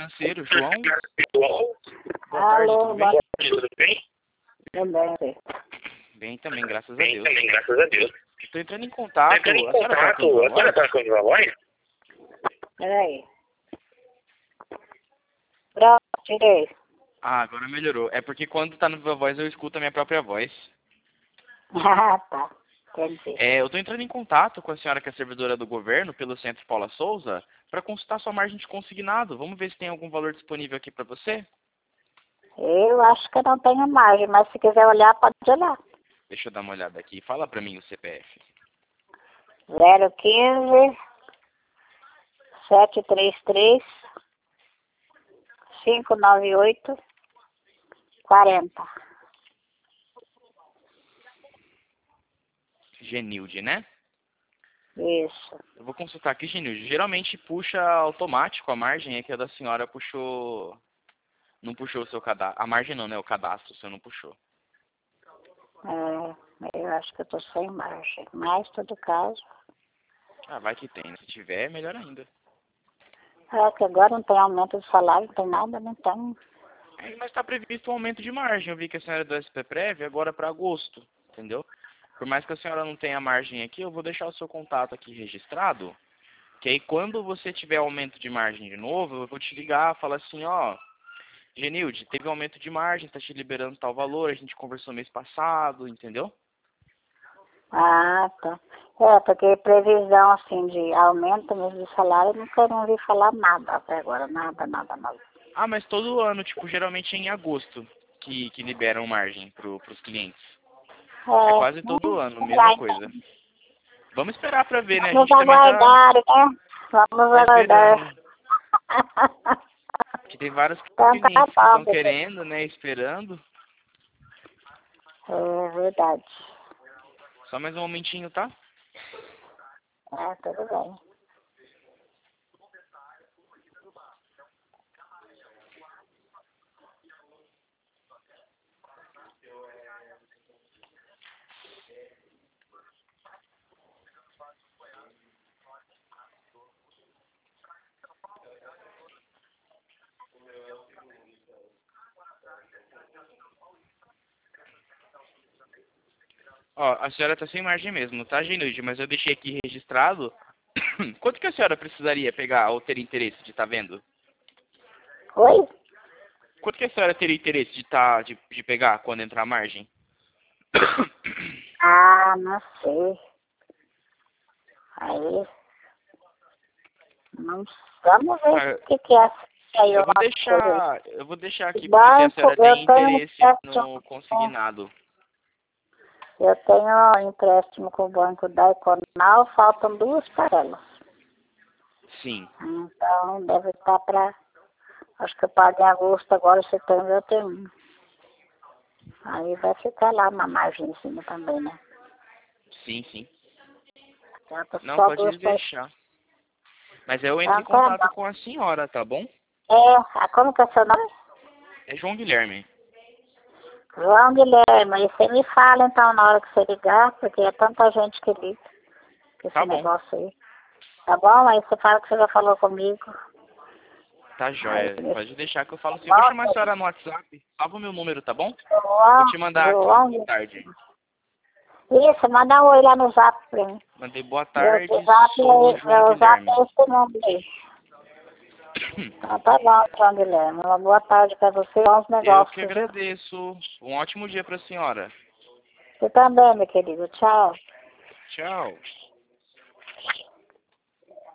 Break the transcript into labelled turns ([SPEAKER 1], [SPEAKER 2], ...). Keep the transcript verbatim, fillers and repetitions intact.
[SPEAKER 1] financeiro, João.
[SPEAKER 2] Boa tarde,
[SPEAKER 3] Alô,
[SPEAKER 2] tudo bem?
[SPEAKER 3] boa
[SPEAKER 2] Tudo bem?
[SPEAKER 3] também.
[SPEAKER 1] Bem também, graças a
[SPEAKER 2] Bem
[SPEAKER 1] Deus.
[SPEAKER 2] também, graças a Deus.
[SPEAKER 1] Estou entrando em contato.
[SPEAKER 2] Entrando em
[SPEAKER 1] A senhora tá
[SPEAKER 2] contato,
[SPEAKER 1] com
[SPEAKER 2] a senhora tá com a voz?
[SPEAKER 3] Peraí. Pronto, tirei.
[SPEAKER 1] Ah, agora melhorou. É porque quando tá no Viva Voz eu escuto a minha própria voz.
[SPEAKER 3] Ah, tá. Entendi.
[SPEAKER 1] É, eu estou entrando em contato com a senhora que é servidora do governo, pelo Centro Paula Souza, para consultar sua margem de consignado. Vamos ver se tem algum valor disponível aqui para você?
[SPEAKER 3] Eu acho que eu não tenho margem, mas se quiser olhar, pode olhar.
[SPEAKER 1] Deixa eu dar uma olhada aqui. Fala para mim o C P F.
[SPEAKER 3] zero quinze, sete três três, cinco nove oito, quarenta.
[SPEAKER 1] Genilde, né?
[SPEAKER 3] Isso.
[SPEAKER 1] Eu vou consultar aqui, Genilde. Geralmente puxa automático a margem, é que a da senhora puxou... Não puxou o seu cadastro. A margem não, né? O cadastro, o senhor não puxou.
[SPEAKER 3] É, eu acho que eu tô sem margem. Mas, em todo caso,
[SPEAKER 1] Ah, vai que tem. Né? Se tiver, melhor ainda.
[SPEAKER 3] é que agora não tem aumento de salário, não tem nada, não tem.
[SPEAKER 1] É, mas está previsto um aumento de margem. Eu vi que a senhora é do S P Prev agora para agosto, entendeu? Por mais que a senhora não tenha margem aqui, eu vou deixar o seu contato aqui registrado. Que aí quando você tiver aumento de margem de novo, eu vou te ligar, falar assim, ó, Genilde, teve um aumento de margem, está te liberando tal valor, a gente conversou mês passado, entendeu?
[SPEAKER 3] Ah, tá. É, porque previsão, assim, de aumento mesmo de salário, eu nunca não ouvi falar nada até agora. Nada, nada, nada.
[SPEAKER 1] Ah, mas todo ano, tipo, geralmente é em agosto que, que liberam margem pro, pros clientes. É
[SPEAKER 3] É,
[SPEAKER 1] quase todo
[SPEAKER 3] vamos
[SPEAKER 1] ano, mesma
[SPEAKER 3] aguardar,
[SPEAKER 1] coisa. Vamos esperar pra ver, né? A
[SPEAKER 3] vamos
[SPEAKER 1] gente também tá,
[SPEAKER 3] aguardar, né? Vamos
[SPEAKER 1] tá
[SPEAKER 3] aguardar.
[SPEAKER 1] esperando. Que tem vários
[SPEAKER 3] Então tá
[SPEAKER 1] clientes que
[SPEAKER 3] bom,
[SPEAKER 1] estão
[SPEAKER 3] bebê.
[SPEAKER 1] querendo, né? Esperando.
[SPEAKER 3] É verdade.
[SPEAKER 1] Só mais um momentinho, tá?
[SPEAKER 3] É, tudo bem.
[SPEAKER 1] Ó, a senhora tá sem margem mesmo, tá, Genilde? Mas eu deixei aqui registrado. Quanto que a senhora precisaria pegar ou ter interesse de estar vendo?
[SPEAKER 3] Oi?
[SPEAKER 1] Quanto que a senhora teria interesse de, tá, de, de pegar quando entrar a margem?
[SPEAKER 3] Ah, não sei. Aí, não, vamos ver
[SPEAKER 1] Ah,
[SPEAKER 3] o que que é. Aí
[SPEAKER 1] eu vou
[SPEAKER 3] uma coisa.
[SPEAKER 1] deixar, eu vou deixar aqui porque se a
[SPEAKER 3] Banco,
[SPEAKER 1] senhora
[SPEAKER 3] eu
[SPEAKER 1] tem
[SPEAKER 3] tenho
[SPEAKER 1] interesse no
[SPEAKER 3] empréstimo,
[SPEAKER 1] consignado.
[SPEAKER 3] eu tenho empréstimo com o banco da Econal, faltam duas parcelas.
[SPEAKER 1] Sim.
[SPEAKER 3] Então, deve estar para, acho que eu pago em agosto, agora setembro eu tenho um. Aí vai ficar lá uma margenzinha também, né?
[SPEAKER 1] Sim, sim.
[SPEAKER 3] Falta
[SPEAKER 1] Não,
[SPEAKER 3] só
[SPEAKER 1] pode
[SPEAKER 3] duas parcelas.
[SPEAKER 1] deixar. Mas eu entro em
[SPEAKER 3] Então tá
[SPEAKER 1] contato
[SPEAKER 3] bom.
[SPEAKER 1] com a senhora, tá bom?
[SPEAKER 3] É, a- como que é seu nome?
[SPEAKER 1] É João Guilherme.
[SPEAKER 3] João Guilherme, aí você me fala então na hora que você ligar, porque é tanta gente que liga com esse
[SPEAKER 1] Tá bom.
[SPEAKER 3] negócio aí. Tá bom? Aí você fala que você já falou comigo.
[SPEAKER 1] Tá
[SPEAKER 3] Aí,
[SPEAKER 1] jóia. Pode deixar que eu falo assim. Eu vou
[SPEAKER 3] João,
[SPEAKER 1] chamar a senhora no WhatsApp. Salva o meu número, tá bom? Vou
[SPEAKER 3] João,
[SPEAKER 1] te mandar aqui.
[SPEAKER 3] João.
[SPEAKER 1] Boa tarde.
[SPEAKER 3] Isso, manda um oi lá no zap pra mim.
[SPEAKER 1] Mandei boa
[SPEAKER 3] Meu
[SPEAKER 1] tarde.
[SPEAKER 3] zap
[SPEAKER 1] Sou o
[SPEAKER 3] é,
[SPEAKER 1] João
[SPEAKER 3] meu zap
[SPEAKER 1] Guilherme.
[SPEAKER 3] é esse nome aí. Então tá bom, João Guilherme. Uma boa tarde pra você, bons
[SPEAKER 1] Eu que
[SPEAKER 3] negócios, viu?
[SPEAKER 1] agradeço. Um ótimo dia pra senhora.
[SPEAKER 3] Você também, meu querido. Tchau.
[SPEAKER 1] Tchau.